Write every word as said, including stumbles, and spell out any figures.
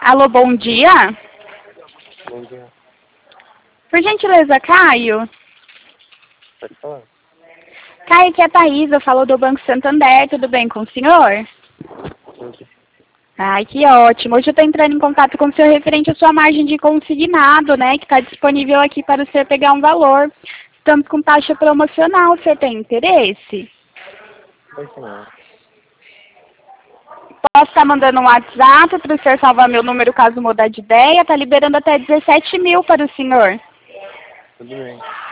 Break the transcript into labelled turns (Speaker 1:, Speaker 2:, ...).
Speaker 1: Alô, bom dia.
Speaker 2: Bom dia.
Speaker 1: Por gentileza, Caio.
Speaker 2: Pode falar?
Speaker 1: Caio, que é a Thaís, eu falo do Banco Santander, tudo bem com o senhor?
Speaker 2: Sim, sim.
Speaker 1: Ai, que ótimo. Hoje eu estou entrando em contato com o senhor referente à sua margem de consignado, né, que está disponível aqui para o senhor pegar um valor. Estamos com taxa promocional, o senhor tem interesse?
Speaker 2: Pois não.
Speaker 1: Posso estar mandando um WhatsApp para o senhor salvar meu número caso mudar de ideia. Está liberando até dezessete mil para o senhor.
Speaker 2: Tudo bem.